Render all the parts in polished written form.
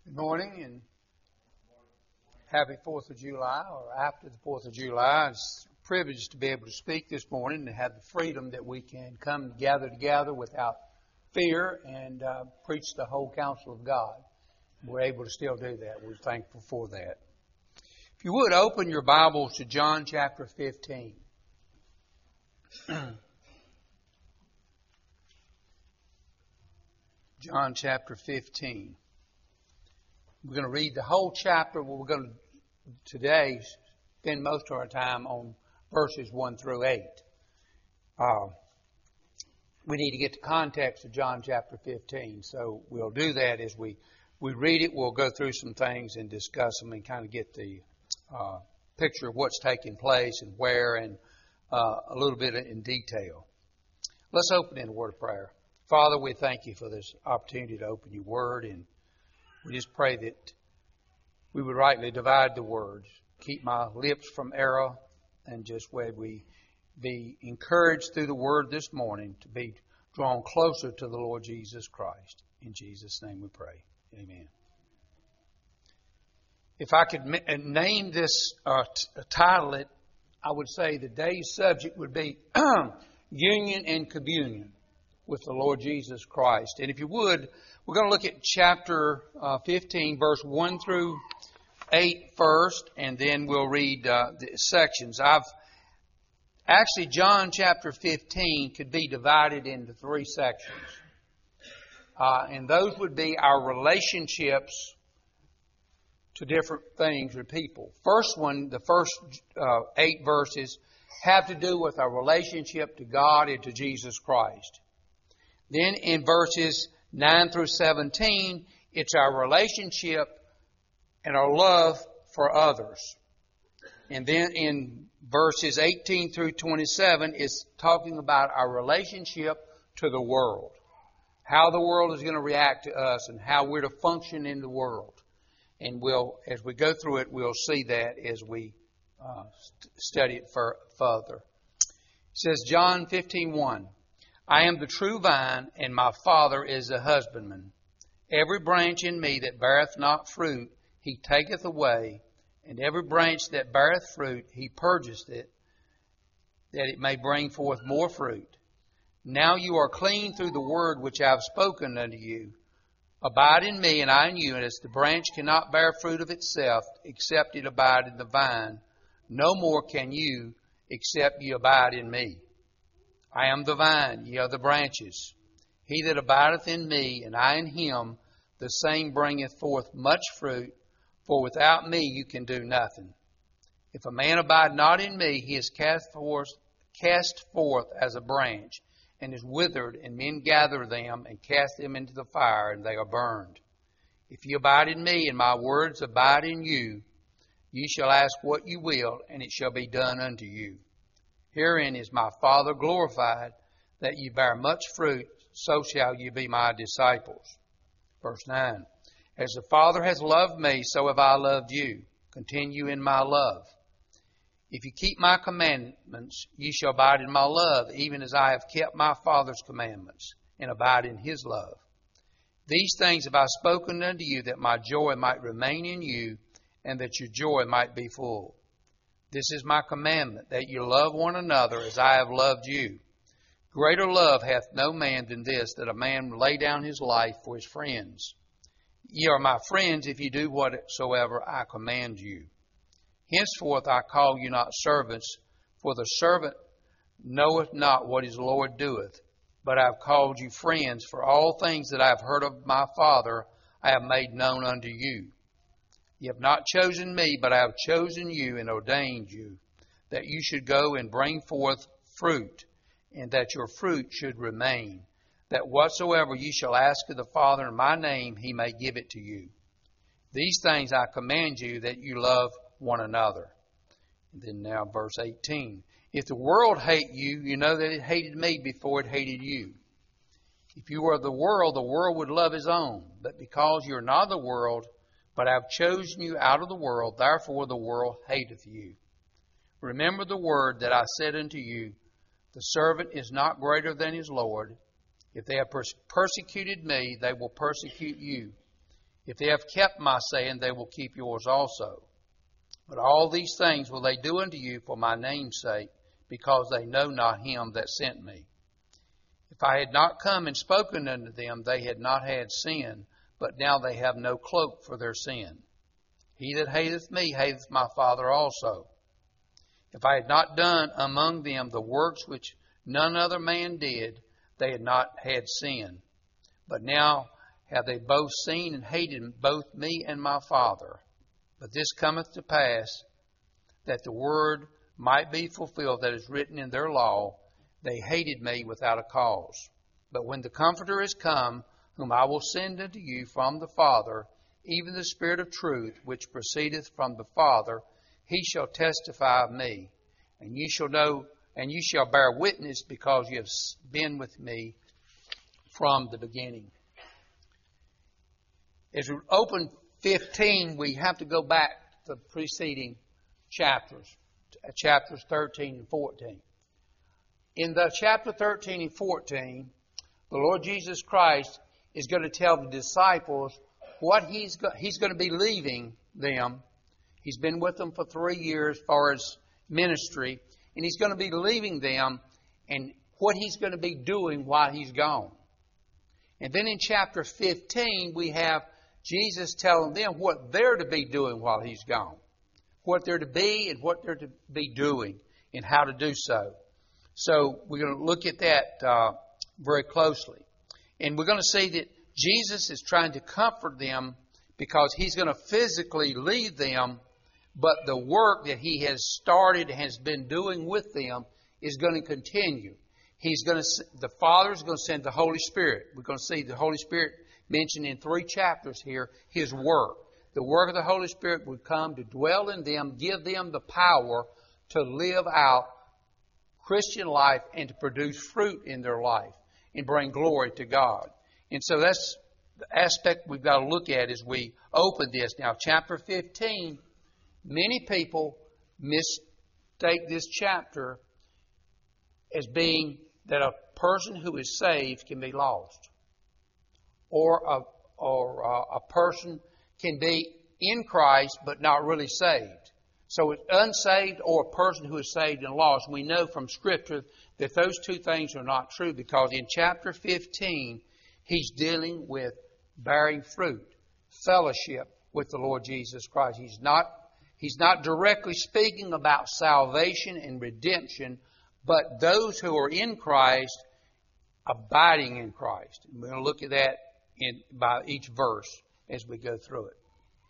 Good morning and happy 4th of July or after the 4th of July. It's a privilege to be able to speak this morning and have the freedom that we can come gather together without fear and preach the whole counsel of God. We're able to still do that. We're thankful for that. If you would, open your Bibles to John chapter 15. John chapter 15. We're going to read the whole chapter. We're going to today spend most of our time on verses 1 through 8. We need to get the context of John chapter 15. So we'll do that as we read it. We'll go through some things and discuss them and kind of get the picture of what's taking place and where and a little bit in detail. Let's open in a word of prayer. Father, we thank you for this opportunity to open your word, and we just pray that we would rightly divide the words, keep my lips from error, and just where we be encouraged through the word this morning to be drawn closer to the Lord Jesus Christ. In Jesus' name we pray. Amen. If I could name this title, I would say the day's subject would be Union and Communion with the Lord Jesus Christ. And if you would, we're going to look at chapter 15, verse 1 through 8 first, and then we'll read the sections. John chapter 15 could be divided into three sections. And those would be our relationships to different things or people. First one, the first 8 verses, have to do with our relationship to God and to Jesus Christ. Then in verses 9 through 17, it's our relationship and our love for others. And then in verses 18 through 27, it's talking about our relationship to the world. How the world is going to react to us and how we're to function in the world. And as we go through it, we'll see that as we study it further. It says, John 15:1. I am the true vine, and my Father is the husbandman. Every branch in me that beareth not fruit, he taketh away, and every branch that beareth fruit, he purgeth it, that it may bring forth more fruit. Now you are clean through the word which I have spoken unto you. Abide in me, and I in you, and as the branch cannot bear fruit of itself, except it abide in the vine, no more can you, except ye abide in me. I am the vine, ye are the branches. He that abideth in me, and I in him, the same bringeth forth much fruit, for without me you can do nothing. If a man abide not in me, he is cast forth as a branch, and is withered, and men gather them, and cast them into the fire, and they are burned. If ye abide in me, and my words abide in you, ye shall ask what you will, and it shall be done unto you. Herein is my Father glorified, that ye bear much fruit, so shall ye be my disciples. Verse 9. As the Father has loved me, so have I loved you. Continue in my love. If you keep my commandments, ye shall abide in my love, even as I have kept my Father's commandments, and abide in his love. These things have I spoken unto you, that my joy might remain in you, and that your joy might be full. This is my commandment, that you love one another as I have loved you. Greater love hath no man than this, that a man lay down his life for his friends. Ye are my friends if you do whatsoever I command you. Henceforth I call you not servants, for the servant knoweth not what his Lord doeth. But I have called you friends, for all things that I have heard of my Father I have made known unto you. Ye have not chosen me, but I have chosen you and ordained you, that you should go and bring forth fruit, and that your fruit should remain, that whatsoever ye shall ask of the Father in my name, he may give it to you. These things I command you, that you love one another. And then now verse 18. If the world hate you, you know that it hated me before it hated you. If you were of the world would love his own. But because you are not of the world, but I have chosen you out of the world, therefore the world hateth you. Remember the word that I said unto you, the servant is not greater than his Lord. If they have persecuted me, they will persecute you. If they have kept my saying, they will keep yours also. But all these things will they do unto you for my name's sake, because they know not him that sent me. If I had not come and spoken unto them, they had not had sin, but now they have no cloak for their sin. He that hateth me hateth my Father also. If I had not done among them the works which none other man did, they had not had sin. But now have they both seen and hated both me and my Father. But this cometh to pass, that the word might be fulfilled that is written in their law, they hated me without a cause. But when the Comforter is come, whom I will send unto you from the Father, even the Spirit of truth, which proceedeth from the Father, he shall testify of me. And ye shall know, and ye shall bear witness, because ye have been with me from the beginning. As we open 15, we have to go back to the preceding chapters 13 and 14. In the chapter 13 and 14, the Lord Jesus Christ is going to tell the disciples what He's going to be leaving them. He's been with them for 3 years as far as ministry, and He's going to be leaving them and what He's going to be doing while He's gone. And then in chapter 15, we have Jesus telling them what they're to be doing while He's gone. What they're to be and what they're to be doing and how to do so. So we're going to look at that very closely. And we're going to see that Jesus is trying to comfort them because He's going to physically leave them, but the work that He has started and has been doing with them is going to continue. The Father is going to send the Holy Spirit. We're going to see the Holy Spirit mentioned in 3 chapters here, His work. The work of the Holy Spirit would come to dwell in them, give them the power to live out Christian life and to produce fruit in their life and bring glory to God. And so that's the aspect we've got to look at as we open this. Now, chapter 15, many people mistake this chapter as being that a person who is saved can be lost. Or a person can be in Christ but not really saved. So it's unsaved or a person who is saved and lost. We know from Scripture that those two things are not true, because in chapter 15, He's dealing with bearing fruit, fellowship with the Lord Jesus Christ. He's not directly speaking about salvation and redemption, but those who are in Christ, abiding in Christ. And we're going to look at that by each verse as we go through it.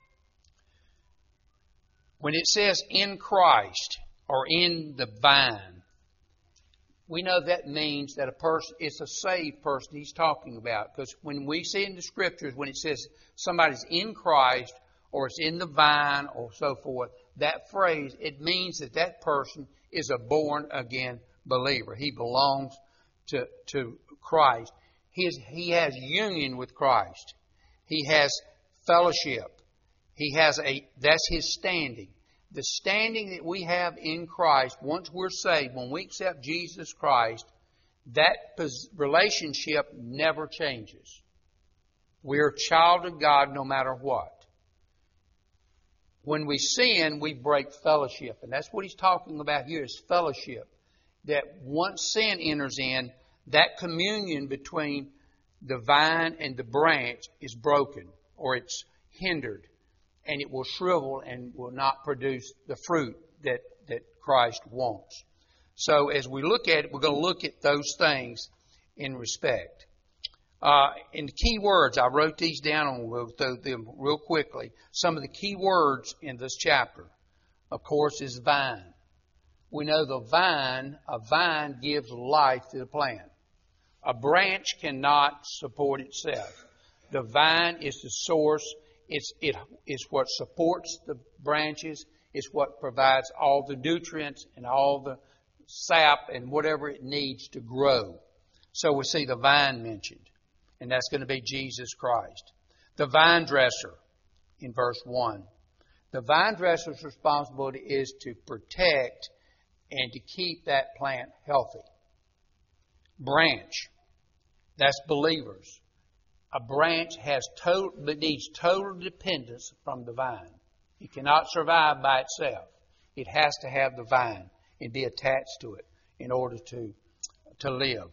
When it says in Christ or in the vine, we know that means that a person, it's a saved person He's talking about. Because when we see in the Scriptures, when it says somebody's in Christ or it's in the vine or so forth, that phrase, it means that that person is a born again believer. He belongs to Christ. He has union with Christ. He has fellowship. That's his standing. The standing that we have in Christ, once we're saved, when we accept Jesus Christ, that relationship never changes. We're a child of God no matter what. When we sin, we break fellowship. And that's what He's talking about here is fellowship. That once sin enters in, that communion between the vine and the branch is broken or it's hindered. And it will shrivel and will not produce the fruit that Christ wants. So as we look at it, we're going to look at those things in respect. In the key words, I wrote these down and we'll go through them real quickly. Some of the key words in this chapter, of course, is vine. We know a vine gives life to the plant. A branch cannot support itself. The vine is the source. It's what supports the branches. It's what provides all the nutrients and all the sap and whatever it needs to grow. So we see the vine mentioned, and that's going to be Jesus Christ. The vine dresser in verse 1. The vine dresser's responsibility is to protect and to keep that plant healthy. Branch, that's believers. a branch needs total dependence from the vine. It cannot survive by itself. It has to have the vine and be attached to it in order to live.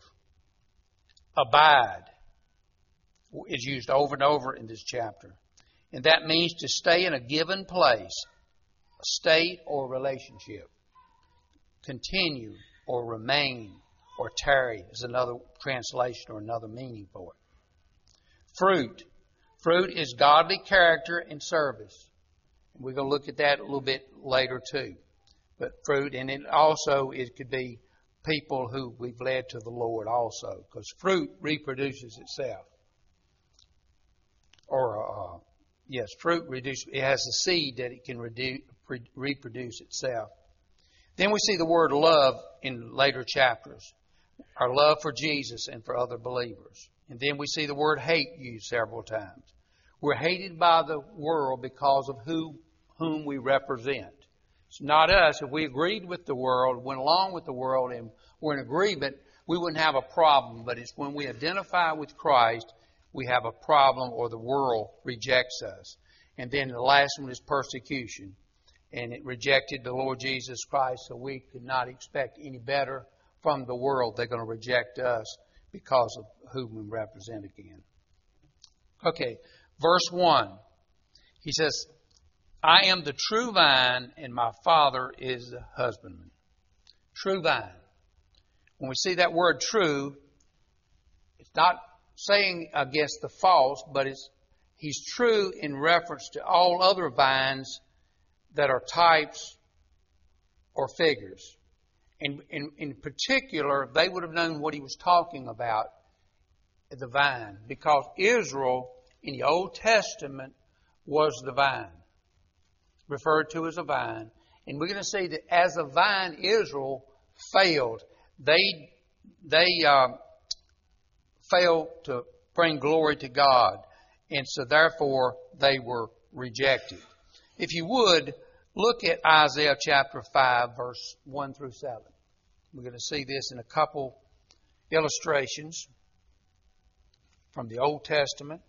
Abide is used over and over in this chapter. And that means to stay in a given place, a state or relationship. Continue or remain or tarry is another translation or another meaning for it. Fruit. Fruit is godly character and service. We're going to look at that a little bit later too. But fruit, and it could be people who we've led to the Lord also, because fruit reproduces itself. Fruit reduces. It has a seed that it can reproduce itself. Then we see the word love in later chapters. Our love for Jesus and for other believers. And then we see the word hate used several times. We're hated by the world because of whom we represent. It's not us. If we agreed with the world, went along with the world, and were in agreement, we wouldn't have a problem. But it's when we identify with Christ, we have a problem, or the world rejects us. And then the last one is persecution. And it rejected the Lord Jesus Christ, so we could not expect any better from the world. They're going to reject us because of whom we represent again. Okay, verse 1. He says, I am the true vine, and my Father is the husbandman. True vine. When we see that word true, it's not saying against the false, but he's true in reference to all other vines that are types or figures. In particular, they would have known what he was talking about, the vine, because Israel in the Old Testament was the vine, referred to as a vine. And we're going to see that as a vine, Israel failed. They failed to bring glory to God. And so therefore, they were rejected. If you would, look at Isaiah chapter 5, verse 1 through 7. We're going to see this in a couple illustrations from the Old Testament.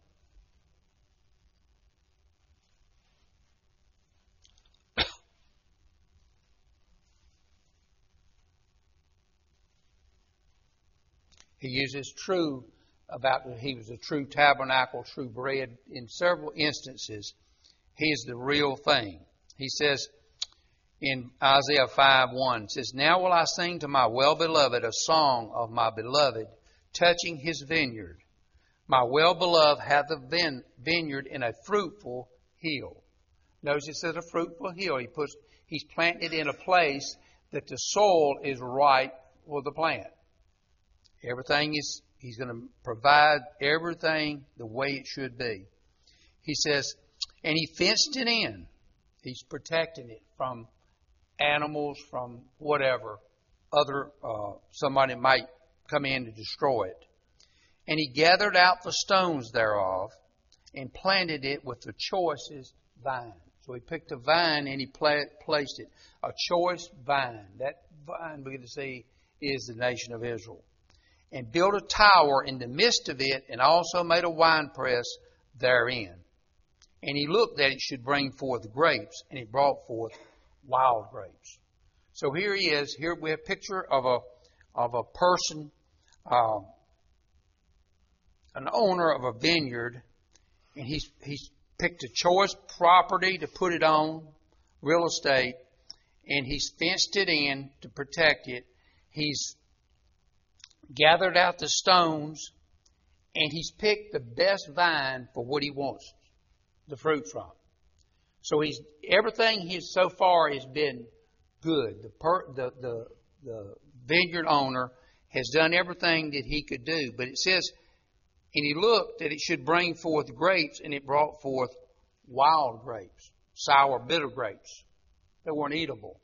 He uses true about that he was a true tabernacle, true bread. In several instances, he is the real thing. He says in Isaiah 5:1, says, Now will I sing to my well-beloved a song of my beloved, touching his vineyard. My well-beloved hath a vineyard in a fruitful hill. Notice it says a fruitful hill. He's planted in a place that the soil is right for the plant. He's going to provide everything the way it should be. He says, and he fenced it in. He's protecting it from animals, from whatever somebody might come in to destroy it. And he gathered out the stones thereof and planted it with the choicest vine. So he picked a vine and he placed it, a choice vine. That vine, we're going to see, is the nation of Israel. And built a tower in the midst of it, and also made a winepress therein. And he looked that it should bring forth grapes, and it brought forth wild grapes. So here he is. Here we have a picture of a person, an owner of a vineyard, and he's picked a choice property to put it on, real estate, and he's fenced it in to protect it. He's gathered out the stones, and he's picked the best vine for what he wants the fruit from. So everything so far has been good. The vineyard owner has done everything that he could do. But it says, and he looked that it should bring forth grapes, and it brought forth wild grapes, sour, bitter grapes. They weren't eatable.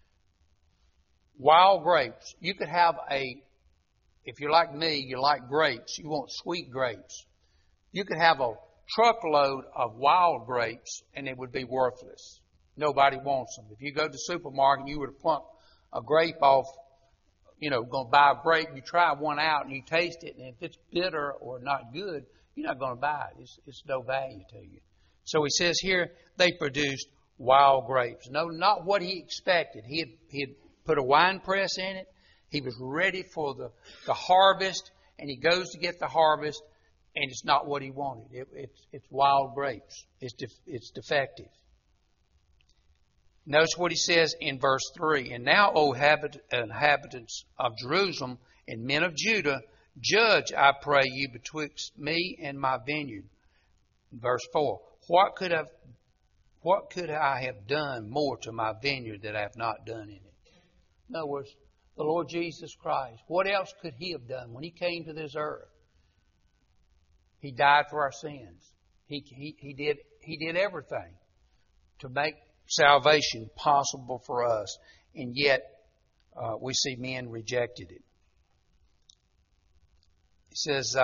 Wild grapes. You could have if you're like me, you like grapes, you want sweet grapes. You could have a truckload of wild grapes and it would be worthless. Nobody wants them. If you go to the supermarket and you were to plunk a grape off, going to buy a grape, you try one out and you taste it, and if it's bitter or not good, you're not going to buy it. It's no value to you. So he says here they produced wild grapes. No, not what he expected. He had put a wine press in it. He was ready for the harvest, and he goes to get the harvest, and it's not what he wanted. It's wild grapes. It's defective. Notice what he says in verse 3. And now, O inhabitants of Jerusalem and men of Judah, judge, I pray you, betwixt me and my vineyard. Verse 4. What could I have done more to my vineyard that I have not done in it? In other words, the Lord Jesus Christ, what else could He have done when He came to this earth? He died for our sins. He did everything to make salvation possible for us, and yet we see men rejected it. He says,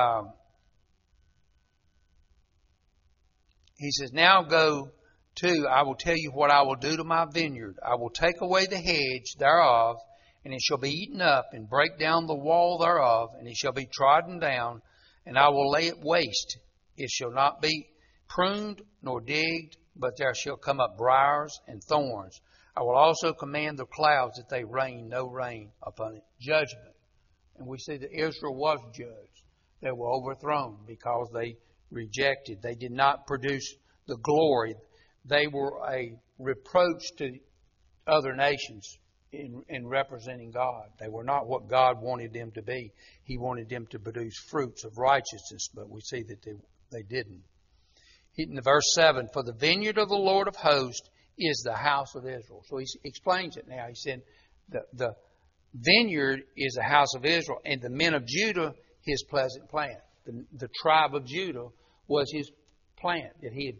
now go to, I will tell you what I will do to my vineyard. I will take away the hedge thereof, and it shall be eaten up, and break down the wall thereof, and it shall be trodden down, and I will lay it waste. It shall not be pruned nor digged, but there shall come up briars and thorns. I will also command the clouds that they rain no rain upon it. Judgment. And we see that Israel was judged. They were overthrown because they rejected. They did not produce the glory. They were a reproach to other nations in representing God. They were not what God wanted them to be. He wanted them to produce fruits of righteousness, but we see that they didn't. In verse 7, for the vineyard of the Lord of hosts is the house of Israel. So he explains it now. He said the vineyard is the house of Israel, and the men of Judah, his pleasant plant. The tribe of Judah was his plant that he had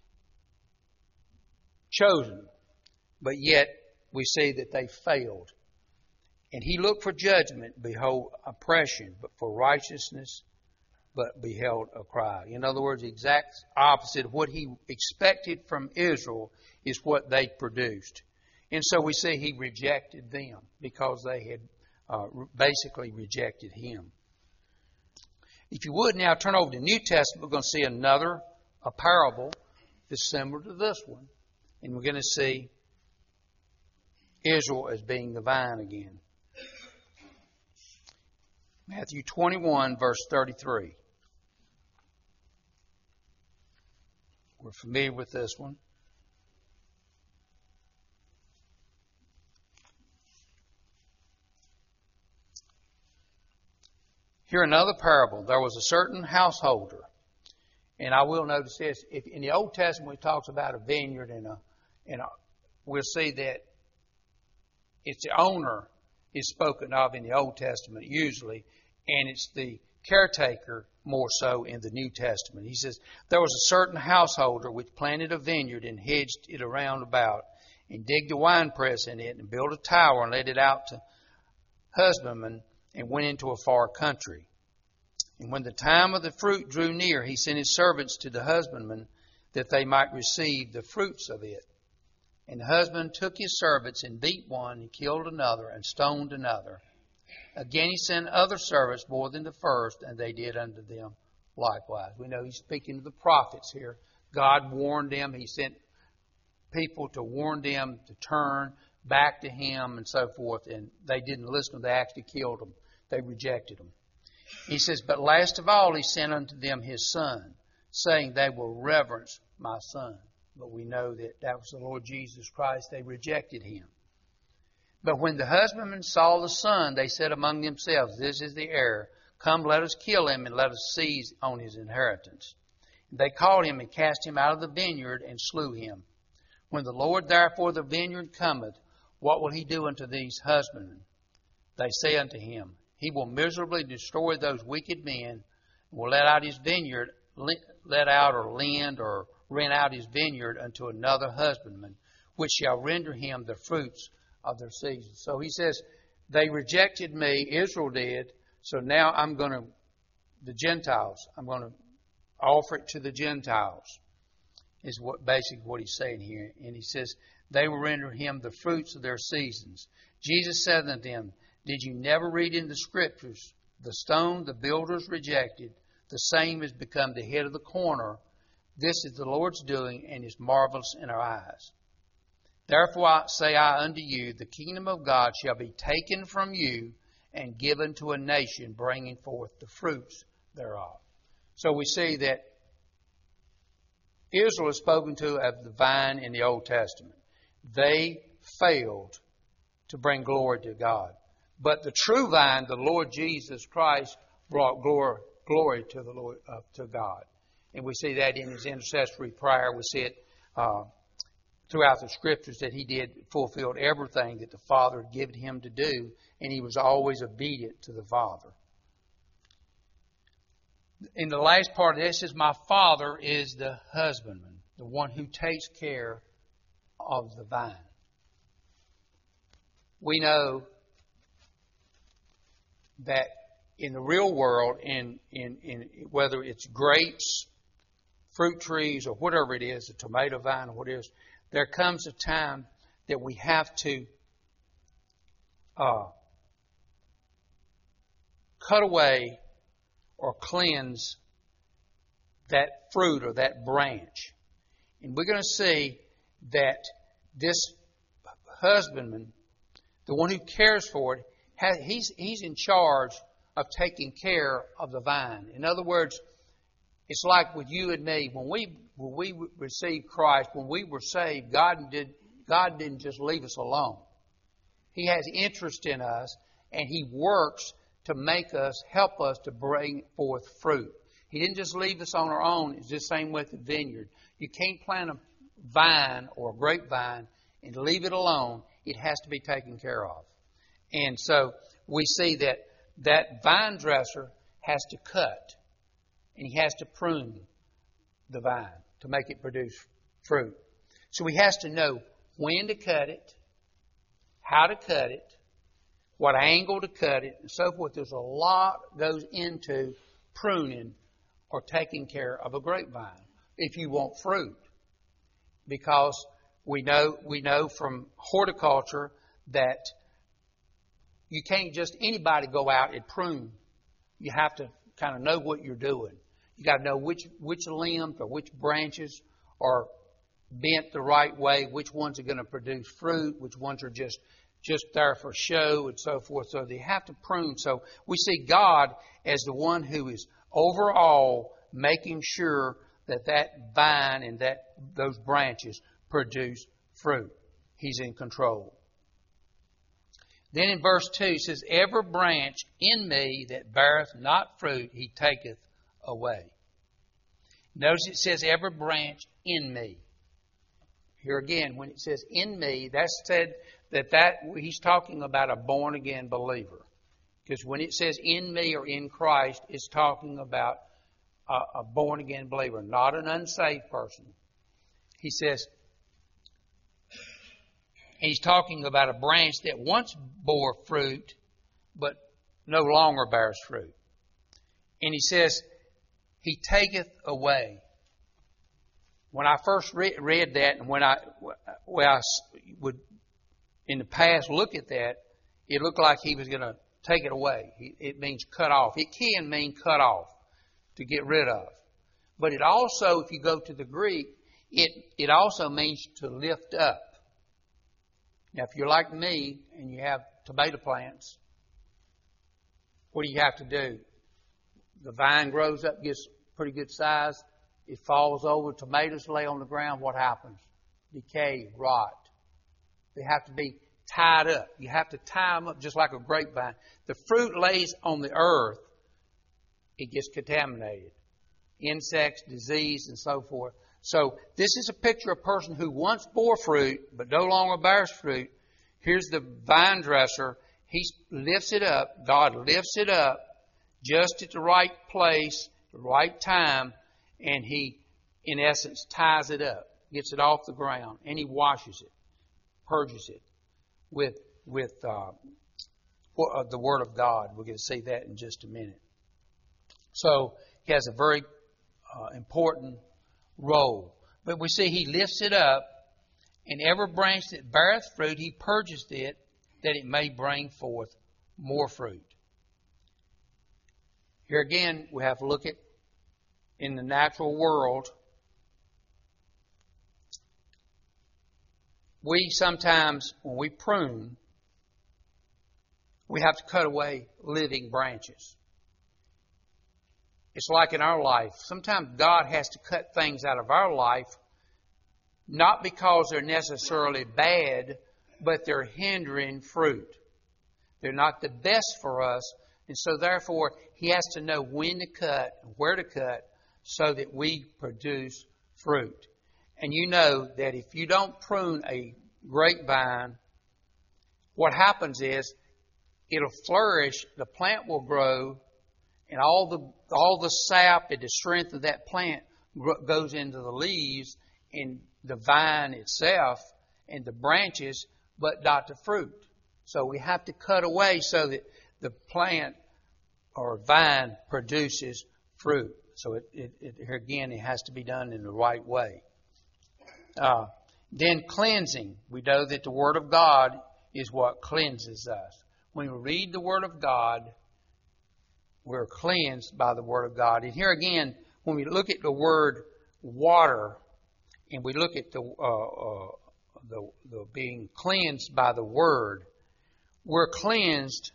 chosen. But yet we see that they failed. And he looked for judgment, behold, oppression, but for righteousness, but beheld a cry. In other words, the exact opposite of what he expected from Israel is what they produced. And so we see he rejected them because they had basically rejected him. If you would now turn over to the New Testament, we're going to see another parable that's similar to this one. And we're going to see Israel as being the vine again. Matthew 21, verse 33. We're familiar with this one. Here another parable. There was a certain householder. And I will notice this. If in the Old Testament it talks about a vineyard and we'll see that it's the owner is spoken of in the Old Testament usually, and it's the caretaker more so in the New Testament. He says, there was a certain householder which planted a vineyard and hedged it around about, and digged a winepress in it, and built a tower and let it out to husbandmen, and went into a far country. And when the time of the fruit drew near, he sent his servants to the husbandmen that they might receive the fruits of it. And the husband took his servants and beat one and killed another and stoned another. Again he sent other servants more than the first, and they did unto them likewise. We know he's speaking to the prophets here. God warned them. He sent people to warn them to turn back to him and so forth, and they didn't listen. They actually killed them. They rejected them. He says, but last of all he sent unto them his son, saying, they will reverence my son. But we know that was the Lord Jesus Christ. They rejected him. But when the husbandmen saw the son, they said among themselves, this is the heir. Come, let us kill him, and let us seize on his inheritance. And they caught him and cast him out of the vineyard and slew him. When the Lord therefore the vineyard cometh, what will he do unto these husbandmen? They say unto him, he will miserably destroy those wicked men, and will let out his vineyard, let out or lend or rent out his vineyard unto another husbandman, which shall render him the fruits of their season. So he says, they rejected me, Israel did, so now I'm going to offer it to the Gentiles, is basically what he's saying here. And he says, they will render him the fruits of their seasons. Jesus said unto them, did you never read in the Scriptures, the stone the builders rejected, the same has become the head of the corner. This is the Lord's doing, and is marvelous in our eyes. Therefore say I unto you, the kingdom of God shall be taken from you and given to a nation, bringing forth the fruits thereof. So we see that Israel is spoken to of the vine in the Old Testament. They failed to bring glory to God. But the true vine, the Lord Jesus Christ, brought glory to the Lord, to God. And we see that in His intercessory prayer. We see it throughout the Scriptures that He fulfilled everything that the Father had given Him to do, and He was always obedient to the Father. In the last part of this is, my Father is the husbandman, the one who takes care of the vine. We know that in the real world, in whether it's grapes, fruit trees, or whatever it is, a tomato vine or what it is, there comes a time that we have to cut away or cleanse that fruit or that branch. And we're going to see that this husbandman, the one who cares for it, he's in charge of taking care of the vine. In other words, it's like with you and me. When we received Christ, when we were saved, God didn't just leave us alone. He has interest in us, and He works to help us to bring forth fruit. He didn't just leave us on our own. It's the same with the vineyard. You can't plant a vine or a grapevine and leave it alone. It has to be taken care of. And so we see that vine dresser has to cut, and he has to prune the vine to make it produce fruit. So he has to know when to cut it, how to cut it, what angle to cut it, and so forth. There's a lot goes into pruning or taking care of a grapevine if you want fruit. Because we know from horticulture that you can't just anybody go out and prune. You have to kind of know what you're doing. You got to know which limbs or which branches are bent the right way, which ones are going to produce fruit, which ones are just there for show, and so forth. So they have to prune. So we see God as the one who is overall making sure that vine and those branches produce fruit. He's in control. Then in verse 2 it says, every branch in me that beareth not fruit, He taketh away. Notice it says every branch in me. Here again, when it says in me, that's said that He's talking about a born-again believer. Because when it says in me or in Christ, it's talking about a born-again believer, not an unsaved person. He says, He's talking about a branch that once bore fruit, but no longer bears fruit. And He says, He taketh away. When I first read that, and when I would in the past look at that, it looked like He was going to take it away. It means cut off. It can mean cut off, to get rid of. But it also, if you go to the Greek, it also means to lift up. Now, if you're like me and you have tomato plants, what do you have to do? The vine grows up, gets pretty good size. It falls over. Tomatoes lay on the ground. What happens? Decay, rot. They have to be tied up. You have to tie them up just like a grapevine. The fruit lays on the earth. It gets contaminated. Insects, disease, and so forth. So this is a picture of a person who once bore fruit, but no longer bears fruit. Here's the vine dresser. He lifts it up. God lifts it up just at the right place, the right time, and He, in essence, ties it up, gets it off the ground, and He washes it, purges it with the Word of God. We're going to see that in just a minute. So He has a very important role. But we see He lifts it up, and every branch that beareth fruit, He purges it, that it may bring forth more fruit. Here again, we have to look at in the natural world, we sometimes, when we prune, we have to cut away living branches. It's like in our life. Sometimes God has to cut things out of our life, not because they're necessarily bad, but they're hindering fruit. They're not the best for us, and so therefore He has to know when to cut and where to cut so that we produce fruit. And you know that if you don't prune a grapevine, what happens is it'll flourish, the plant will grow, and all the sap and the strength of that plant goes into the leaves and the vine itself and the branches, but not the fruit. So we have to cut away so that the plant or vine produces fruit. So here again, it has to be done in the right way. Then cleansing. We know that the Word of God is what cleanses us. When we read the Word of God, we're cleansed by the Word of God. And here again, when we look at the word water, and we look at the being cleansed by the Word, we're cleansed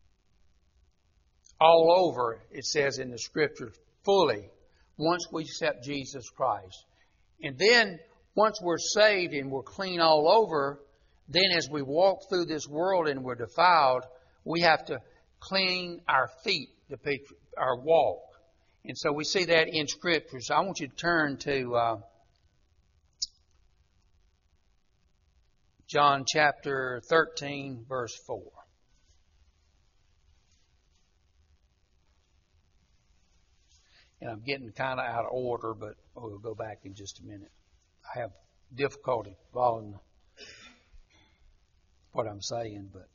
all over, it says in the Scripture, fully, once we accept Jesus Christ. And then, once we're saved and we're clean all over, then as we walk through this world and we're defiled, we have to clean our feet, our walk. And so we see that in Scripture. So I want you to turn to John chapter 13, verse 4. And I'm getting kind of out of order, but we'll go back in just a minute. I have difficulty following what I'm saying, but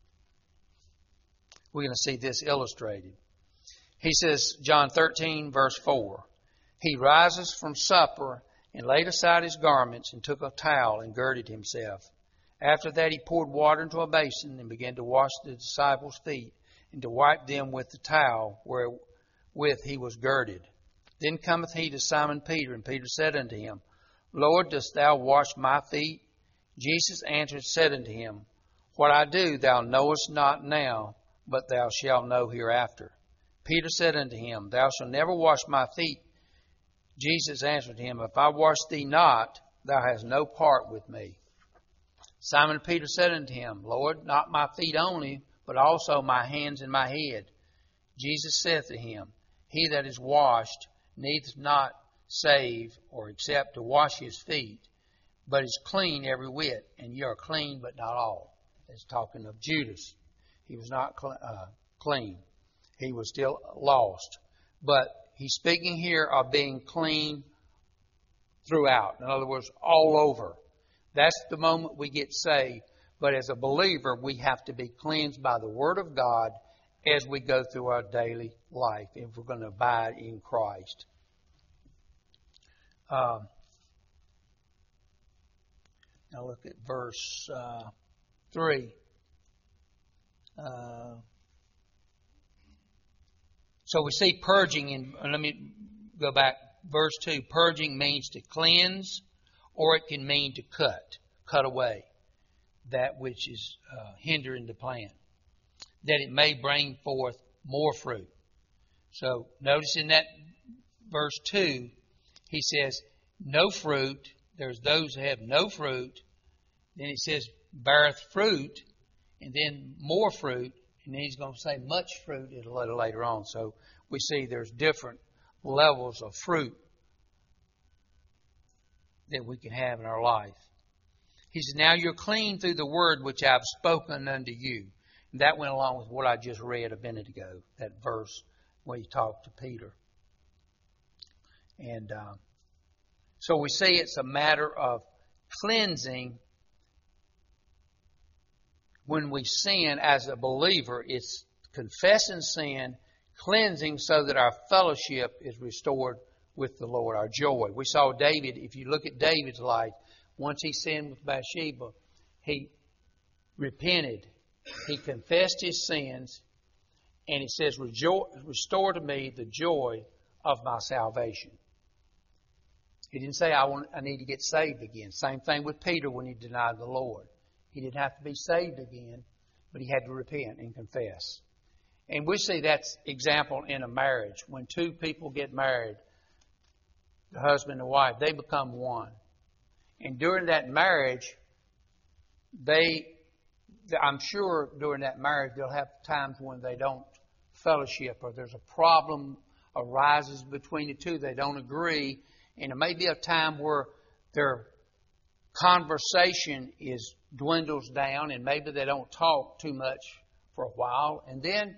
we're going to see this illustrated. He says, John 13, verse 4, He rises from supper and laid aside his garments and took a towel and girded himself. After that he poured water into a basin and began to wash the disciples' feet and to wipe them with the towel wherewith he was girded. Then cometh he to Simon Peter, and Peter said unto him, Lord, dost thou wash my feet? Jesus answered, said unto him, What I do thou knowest not now, but thou shalt know hereafter. Peter said unto him, Thou shalt never wash my feet. Jesus answered him, If I wash thee not, thou hast no part with me. Simon Peter said unto him, Lord, not my feet only, but also my hands and my head. Jesus said to him, He that is washed needeth not save or except to wash his feet, but is clean every whit, and ye are clean, but not all. It's talking of Judas. He was not clean. He was still lost. But he's speaking here of being clean throughout. In other words, all over. That's the moment we get saved. But as a believer, we have to be cleansed by the Word of God as we go through our daily life, if we're going to abide in Christ. Now look at verse 3. So we see purging, and let me go back. Verse 2, purging means to cleanse, or it can mean to cut away that which is hindering the plant, that it may bring forth more fruit. So notice in that verse 2, he says, no fruit. There's those who have no fruit. Then he says, beareth fruit, and then more fruit. And then he's going to say much fruit a little later on. So we see there's different levels of fruit that we can have in our life. He says, now you're clean through the word which I've spoken unto you. And that went along with what I just read a minute ago, that verse where he talked to Peter. And so we see it's a matter of cleansing. When we sin as a believer, it's confessing sin, cleansing so that our fellowship is restored with the Lord, our joy. We saw David, if you look at David's life, once he sinned with Bathsheba, he repented. He confessed his sins, and he says, restore to me the joy of my salvation. He didn't say, I need to get saved again. Same thing with Peter when he denied the Lord. He didn't have to be saved again, but he had to repent and confess. And we see that example in a marriage. When two people get married, the husband and wife, they become one. And during that marriage, I'm sure during that marriage they'll have times when they don't fellowship or there's a problem arises between the two. They don't agree. And it may be a time where their conversation dwindles down and maybe they don't talk too much for a while. And then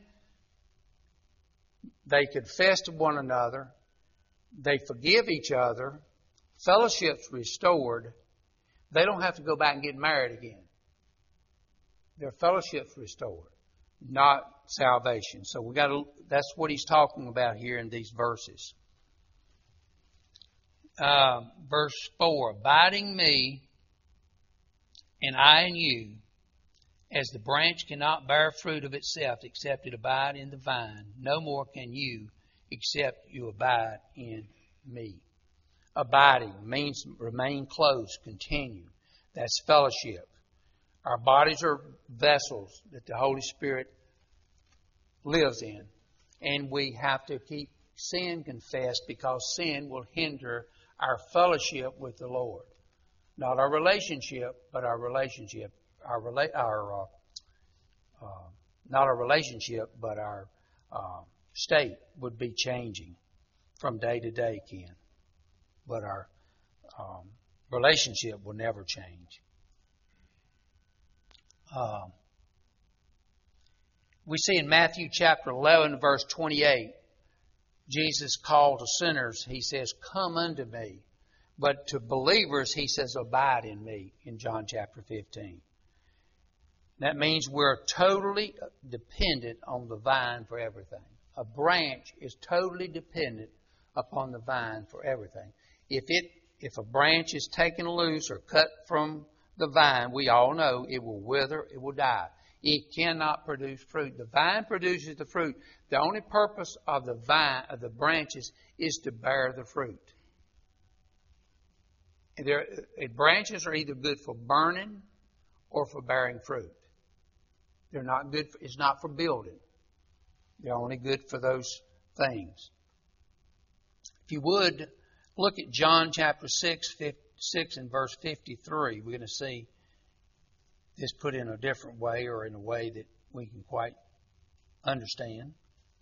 they confess to one another. They forgive each other. Fellowship's restored. They don't have to go back and get married again. Their fellowship's restored, not salvation. So that's what he's talking about here in these verses. Verse 4, abiding me and I in you, as the branch cannot bear fruit of itself except it abide in the vine, no more can you except you abide in me. Abiding means remain close, continue. That's fellowship. Our bodies are vessels that the Holy Spirit lives in. And we have to keep sin confessed because sin will hinder our fellowship with the Lord. Not our relationship, but our relationship. Not our relationship, but our state would be changing from day to day, Ken. But our relationship will never change. We see in Matthew chapter 11, verse 28, Jesus called to sinners, he says, come unto me. But to believers, he says, abide in me in John chapter 15. That means we're totally dependent on the vine for everything. A branch is totally dependent upon the vine for everything. If a branch is taken loose or cut from the vine, we all know it will wither, it will die. It cannot produce fruit. The vine produces the fruit. The only purpose of the vine, of the branches, is to bear the fruit. Branches are either good for burning or for bearing fruit. They're not good. It's not for building. They're only good for those things. If you would, look at John chapter 6 and verse 53. We're going to see this put in a different way or in a way that we can quite understand.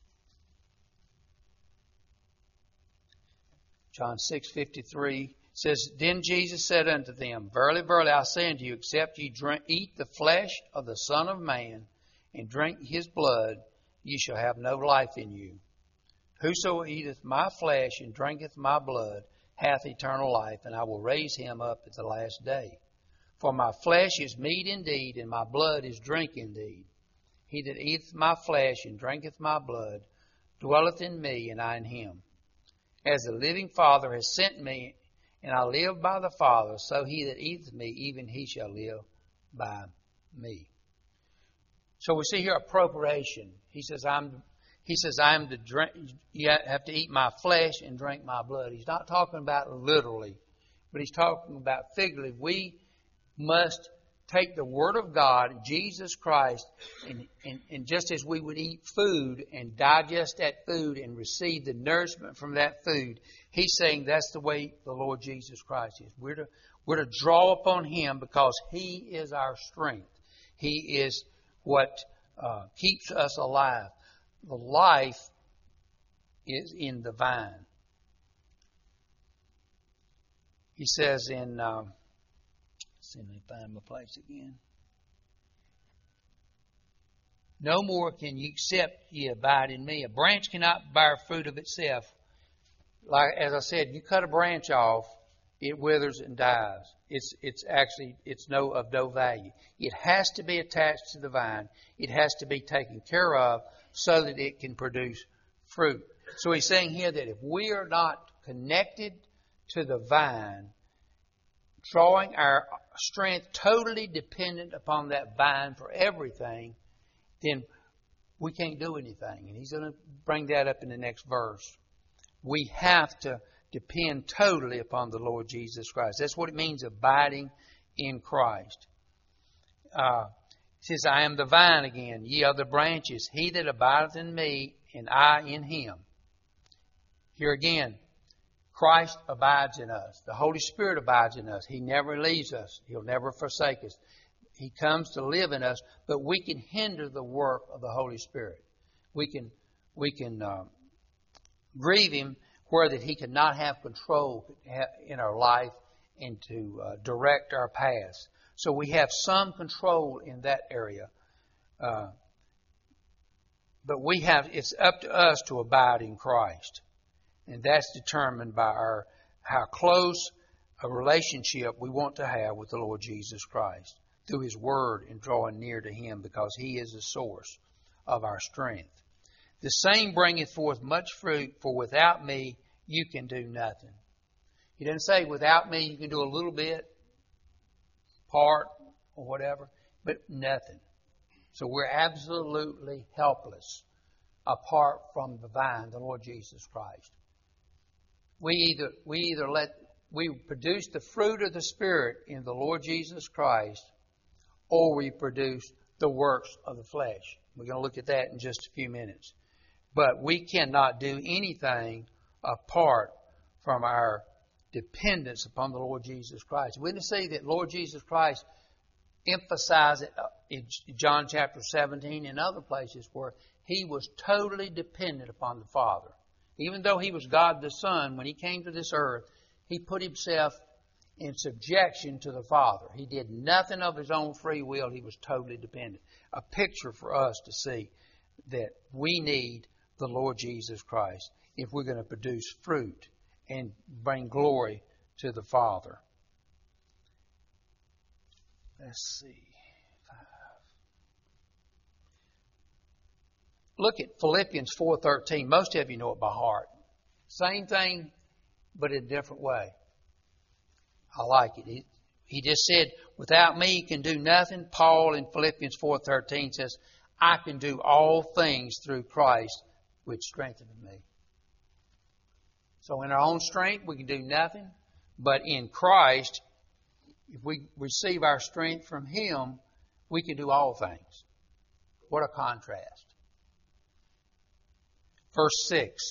John 6:53 says, Then Jesus said unto them, Verily, verily, I say unto you, except ye eat the flesh of the Son of Man and drink his blood, ye shall have no life in you. Whoso eateth my flesh and drinketh my blood hath eternal life, and I will raise him up at the last day. For my flesh is meat indeed, and my blood is drink indeed. He that eateth my flesh and drinketh my blood dwelleth in me, and I in him. As the living Father has sent me, and I live by the Father, so he that eateth me, even he shall live by me. So we see here appropriation. He says, you have to eat my flesh and drink my blood. He's not talking about literally, but he's talking about figuratively. We must take the Word of God, Jesus Christ, and just as we would eat food and digest that food and receive the nourishment from that food, he's saying that's the way the Lord Jesus Christ is. We're to draw upon him because he is our strength. He is what keeps us alive. The life is in the vine. He says in, let me find my place again. No more can you except ye abide in me. A branch cannot bear fruit of itself. Like as I said, you cut a branch off, it withers and dies. It's of no value. It has to be attached to the vine. It has to be taken care of so that it can produce fruit. So he's saying here that if we are not connected to the vine, drawing our strength totally dependent upon that vine for everything, then we can't do anything. And he's going to bring that up in the next verse. We have to depend totally upon the Lord Jesus Christ. That's what it means, abiding in Christ. It says, I am the vine again, ye are the branches. He that abideth in me, and I in him. Here again, Christ abides in us. The Holy Spirit abides in us. He never leaves us. He'll never forsake us. He comes to live in us, but we can hinder the work of the Holy Spirit. We can grieve Him where that He cannot have control in our life and to direct our paths. So we have some control in that area. But it's up to us to abide in Christ. And that's determined by how close a relationship we want to have with the Lord Jesus Christ through His Word and drawing near to Him, because He is the source of our strength. The same bringeth forth much fruit, for without me you can do nothing. He doesn't say without me you can do a little bit, part or whatever, but nothing. So we're absolutely helpless apart from the vine, the Lord Jesus Christ. We produce the fruit of the Spirit in the Lord Jesus Christ, or we produce the works of the flesh. We're going to look at that in just a few minutes. But we cannot do anything apart from our dependence upon the Lord Jesus Christ. We didn't see that Lord Jesus Christ emphasized it in John chapter 17 and other places where He was totally dependent upon the Father. Even though He was God the Son, when He came to this earth, He put Himself in subjection to the Father. He did nothing of His own free will. He was totally dependent. A picture for us to see that we need the Lord Jesus Christ if we're going to produce fruit and bring glory to the Father. Let's see. 5. Look at Philippians 4:13. Most of you know it by heart. Same thing, but in a different way. I like it. He just said, without me you can do nothing. Paul in Philippians 4:13 says, I can do all things through Christ which strengtheneth me. So in our own strength we can do nothing, but in Christ, if we receive our strength from Him, we can do all things. What a contrast. Verse 6.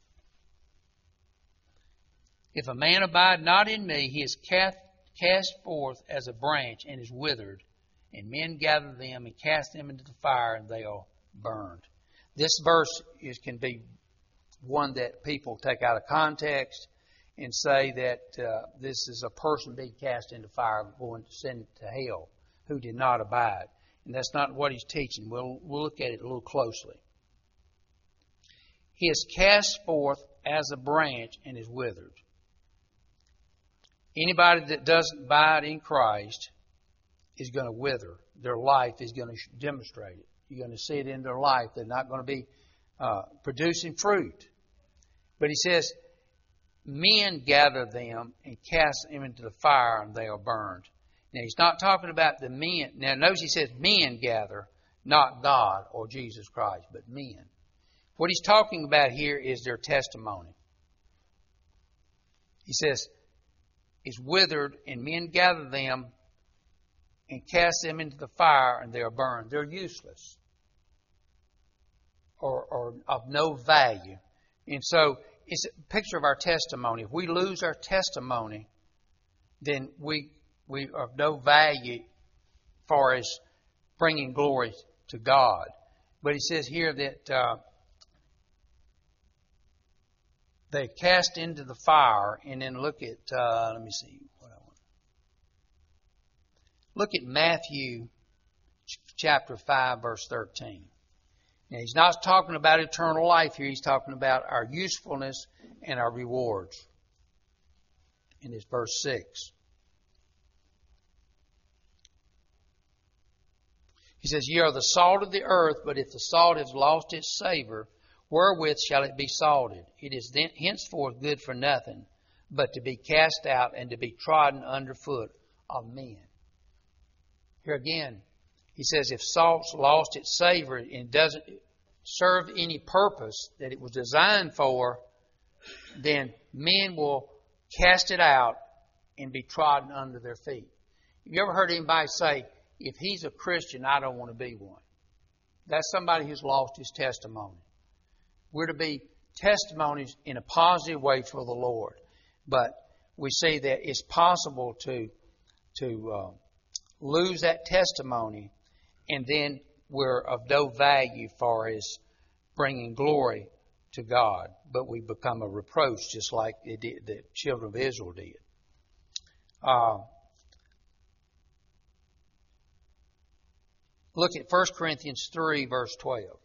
If a man abide not in me, he is cast forth as a branch and is withered, and men gather them and cast them into the fire, and they are burned. This verse can be one that people take out of context and say that this is a person being cast into fire, going to send to hell, who did not abide. And that's not what he's teaching. We'll look at it a little closely. He is cast forth as a branch and is withered. Anybody that doesn't abide in Christ is going to wither. Their life is going to demonstrate it. You're going to see it in their life. They're not going to be producing fruit. But he says, men gather them and cast them into the fire, and they are burned. Now, he's not talking about the men. Now, notice he says men gather, not God or Jesus Christ, but men. What he's talking about here is their testimony. He says, is withered, and men gather them and cast them into the fire, and they are burned. They're useless or of no value. And so it's a picture of our testimony. If we lose our testimony, then we are of no value as far as bringing glory to God. But he says here that they cast into the fire, and then look at, let me see what I want. Look at Matthew chapter 5, verse 13. Now, he's not talking about eternal life here. He's talking about our usefulness and our rewards. In this verse 6. He says, ye are the salt of the earth, but if the salt has lost its savor, wherewith shall it be salted? It is then henceforth good for nothing, but to be cast out and to be trodden under foot of men. Here again, he says if salt's lost its savor and doesn't serve any purpose that it was designed for, then men will cast it out and be trodden under their feet. Have you ever heard anybody say, if he's a Christian, I don't want to be one? That's somebody who's lost his testimony. We're to be testimonies in a positive way for the Lord. But we see that it's possible to lose that testimony, and then we're of no value far as bringing glory to God. But we become a reproach, just like the children of Israel did. Look at 1 Corinthians 3, verse 12. It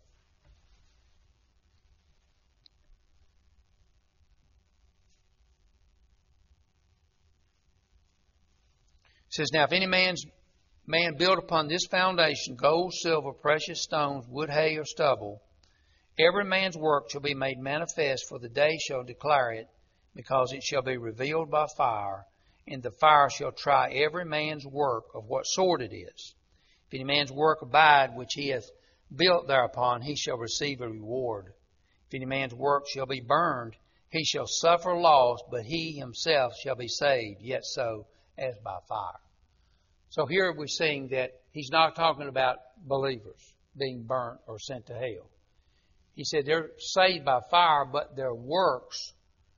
says, now if any man build upon this foundation gold, silver, precious stones, wood, hay, or stubble, every man's work shall be made manifest, for the day shall declare it, because it shall be revealed by fire, and the fire shall try every man's work of what sort it is. If any man's work abide, which he hath built thereupon, he shall receive a reward. If any man's work shall be burned, he shall suffer loss, but he himself shall be saved, yet so as by fire. So here we're seeing that he's not talking about believers being burnt or sent to hell. He said they're saved by fire, but their works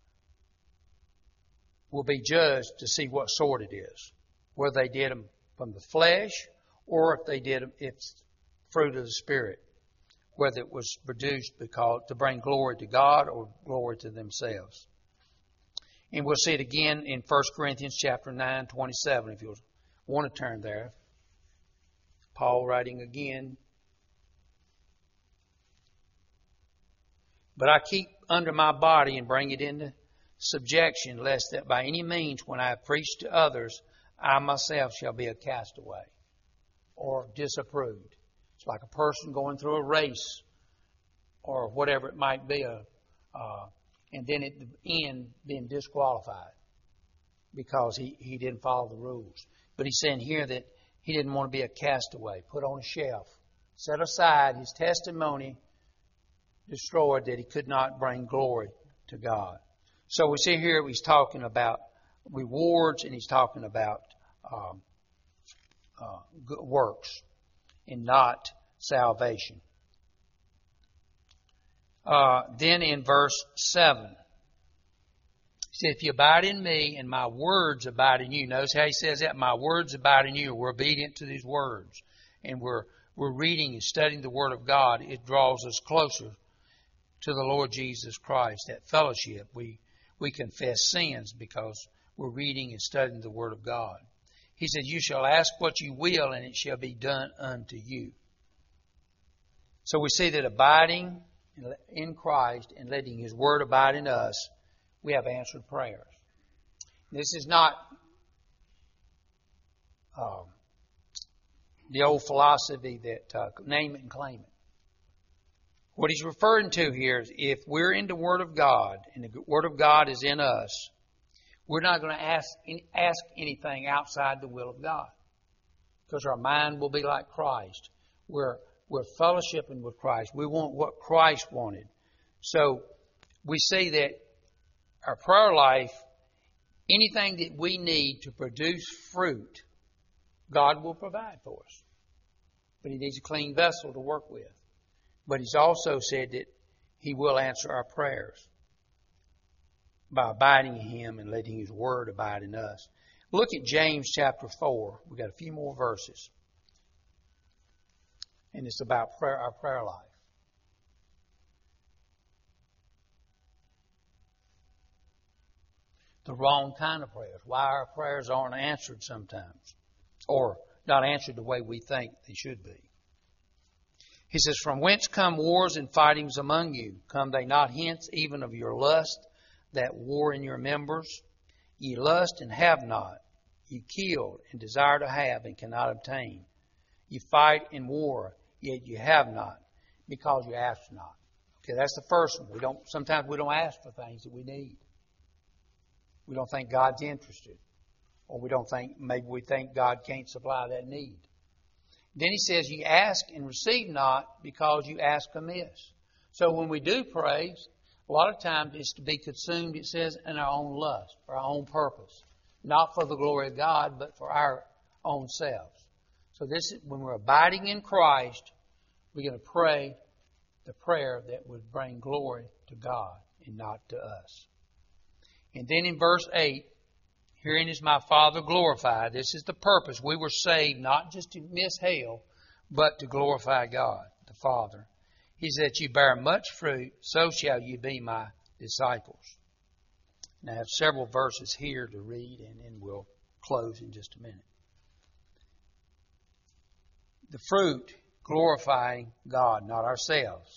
will be judged to see what sort it is. Whether they did them from the flesh, or if they did it's fruit of the Spirit, whether it was produced because to bring glory to God or glory to themselves. And we'll see it again in 1 Corinthians chapter 9, 27, if you'll want to turn there. Paul writing again. But I keep under my body and bring it into subjection, lest that by any means when I have preached to others, I myself shall be a castaway or disapproved. It's like a person going through a race or whatever it might be, and then at the end being disqualified because he didn't follow the rules. But he's saying here that he didn't want to be a castaway, put on a shelf, set aside, his testimony destroyed, that he could not bring glory to God. So we see here he's talking about rewards, and he's talking about good works and not salvation. Then in verse 7, he said, if you abide in me and my words abide in you. Notice how he says that, my words abide in you. We're obedient to these words, and we're reading and studying the Word of God. It draws us closer to the Lord Jesus Christ. That fellowship, we confess sins because we're reading and studying the Word of God. He said, you shall ask what you will, and it shall be done unto you. So we see that abiding in Christ and letting His Word abide in us, we have answered prayers. This is not the old philosophy that name it and claim it. What he's referring to here is if we're in the Word of God and the Word of God is in us, we're not going to ask anything outside the will of God, because our mind will be like Christ. We're fellowshipping with Christ. We want what Christ wanted. So we see that our prayer life, anything that we need to produce fruit, God will provide for us. But He needs a clean vessel to work with. But He's also said that He will answer our prayers by abiding in Him and letting His Word abide in us. Look at James chapter 4. We've got a few more verses. And it's about prayer, our prayer life. The wrong kind of prayers. Why our prayers aren't answered sometimes. Or not answered the way we think they should be. He says, from whence come wars and fightings among you? Come they not hence even of your lust, that war in your members? Ye lust and have not. Ye kill and desire to have and cannot obtain. Ye fight and war, yet you have not, because you ask not. Okay, that's the first one. Sometimes we don't ask for things that we need. We don't think God's interested. Or maybe we think God can't supply that need. Then he says, you ask and receive not because you ask amiss. So when we do pray, A lot of times it's to be consumed, it says, in our own lust, for our own purpose. Not for the glory of God, but for our own selves. So this is, when we're abiding in Christ, we're going to pray the prayer that would bring glory to God and not to us. And then in verse 8, herein is my Father glorified. This is the purpose. We were saved not just to miss hell, but to glorify God, the Father. He said, you bear much fruit, so shall you be my disciples. Now I have several verses here to read, and then we'll close in just a minute. The fruit glorifying God, not ourselves.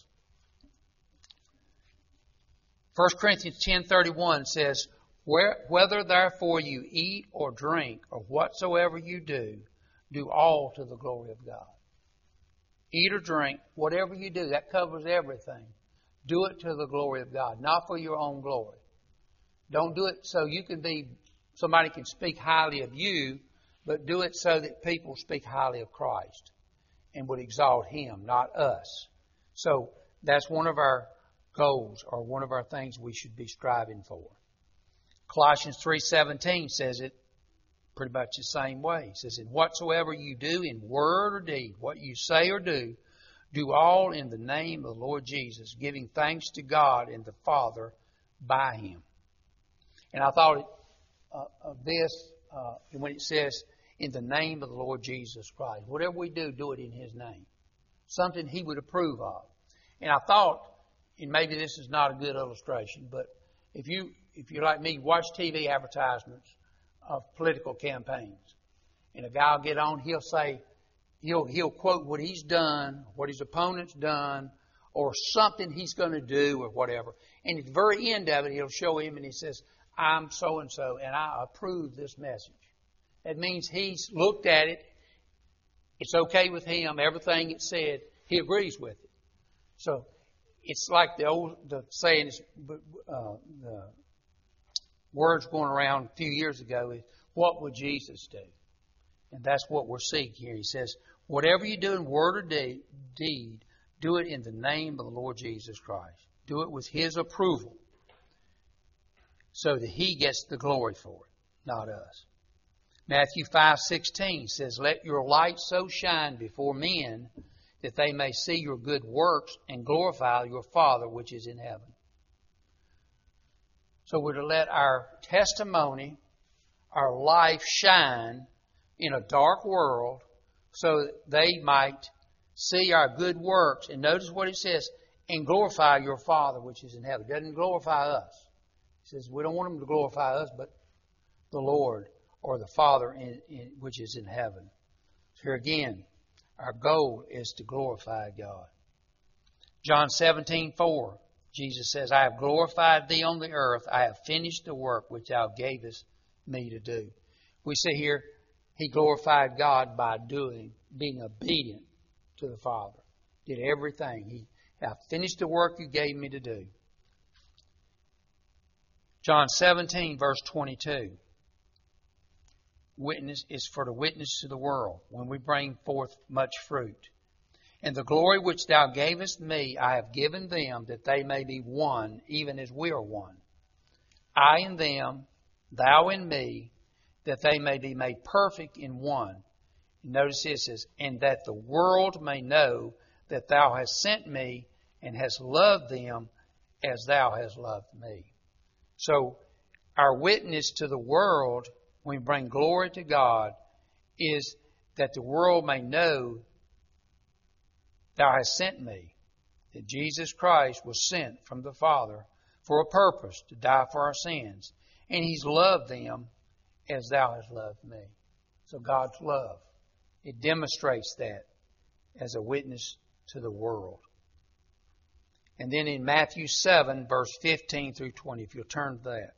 1 Corinthians 10:31 says, whether therefore you eat or drink or whatsoever you do, do all to the glory of God. Eat or drink, whatever you do, that covers everything. Do it to the glory of God, not for your own glory. Don't do it so you can be, somebody can speak highly of you, but do it so that people speak highly of Christ and would exalt Him, not us. So that's one of our goals, or one of our things we should be striving for. Colossians 3:17 says it pretty much the same way. It says, and whatsoever you do in word or deed, what you say or do, do all in the name of the Lord Jesus, giving thanks to God and the Father by Him. And I thought of this when it says, in the name of the Lord Jesus Christ. Whatever we do, do it in His name. Something He would approve of. And I thought, and maybe this is not a good illustration, but if you're like me, watch TV advertisements of political campaigns. And a guy will get on, he'll say, he'll quote what he's done, what his opponent's done, or something he's going to do or whatever. And at the very end of it, he'll show him and he says, I'm so-and-so, and I approve this message. That means he's looked at it. It's okay with him. Everything it said, he agrees with it. So it's like the saying, the words going around a few years ago is, what would Jesus do? And that's what we're seeing here. He says, whatever you do in word or deed, do it in the name of the Lord Jesus Christ. Do it with His approval so that He gets the glory for it, not us. Matthew 5:16 says, let your light so shine before men that they may see your good works and glorify your Father which is in heaven. So we're to let our testimony, our life shine in a dark world so that they might see our good works. And notice what it says, and glorify your Father which is in heaven. It doesn't glorify us. It says we don't want them to glorify us, but the Lord or the Father which is in heaven. So here again, our goal is to glorify God. John 17:4, Jesus says, I have glorified thee on the earth. I have finished the work which thou gavest me to do. We see here, He glorified God by being obedient to the Father. Did everything. He have finished the work you gave me to do. John 17, verse 22. Witness is for the witness to the world when we bring forth much fruit. And the glory which thou gavest me, I have given them, that they may be one, even as we are one. I in them, thou in me, that they may be made perfect in one. And notice this says, and that the world may know that thou hast sent me and hast loved them as thou hast loved me. So our witness to the world, when we bring glory to God, is that the world may know thou hast sent me, that Jesus Christ was sent from the Father for a purpose, to die for our sins. And He's loved them as thou hast loved me. So God's love, it demonstrates that as a witness to the world. And then in Matthew 7, verse 15 through 20, if you'll turn to that.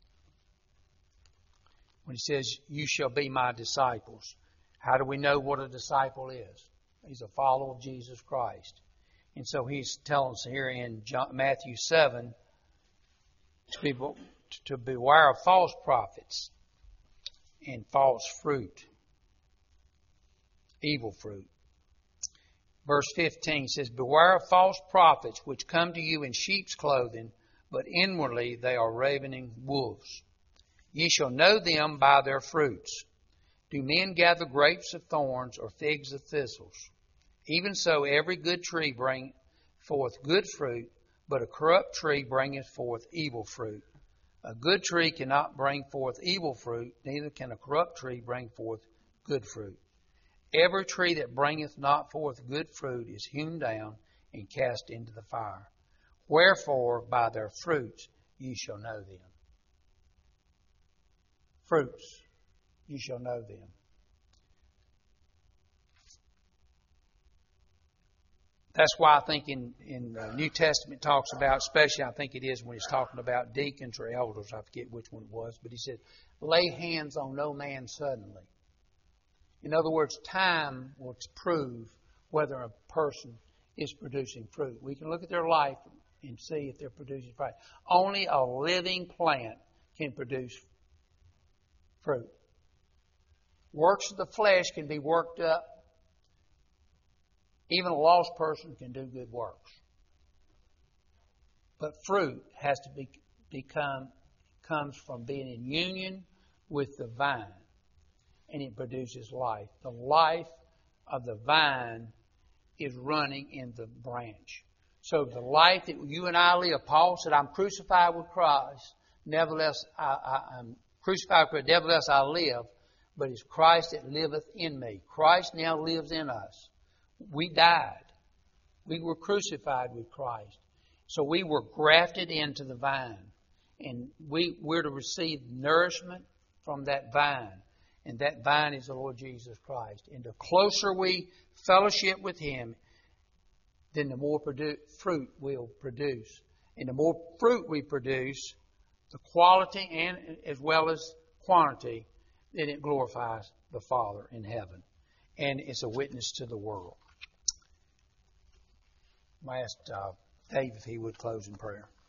When He says, you shall be my disciples. How do we know what a disciple is? He's a follower of Jesus Christ. And so He's telling us here in Matthew 7 to beware of false prophets and false fruit, evil fruit. Verse 15 says, beware of false prophets which come to you in sheep's clothing, but inwardly they are ravening wolves. Ye shall know them by their fruits. Do men gather grapes of thorns or figs of thistles? Even so every good tree bringeth forth good fruit, but a corrupt tree bringeth forth evil fruit. A good tree cannot bring forth evil fruit, neither can a corrupt tree bring forth good fruit. Every tree that bringeth not forth good fruit is hewn down and cast into the fire. Wherefore, by their fruits ye shall know them. Fruits, ye shall know them. That's why I think in the New Testament talks about, especially I think it is when he's talking about deacons or elders, I forget which one it was, but he said, lay hands on no man suddenly. In other words, time will prove whether a person is producing fruit. We can look at their life and see if they're producing fruit. Only a living plant can produce fruit. Works of the flesh can be worked up. Even a lost person can do good works. But fruit has to comes from being in union with the vine. And it produces life. The life of the vine is running in the branch. So the life that you and I live, Paul said, I'm crucified with Christ. Nevertheless, I'm crucified with Christ. Nevertheless, I live. But it's Christ that liveth in me. Christ now lives in us. We died. We were crucified with Christ. So we were grafted into the vine. And we're to receive nourishment from that vine. And that vine is the Lord Jesus Christ. And the closer we fellowship with Him, then the more fruit we'll produce. And the more fruit we produce, the quality and as well as quantity, then it glorifies the Father in heaven. And it's a witness to the world. I asked Dave if he would close in prayer.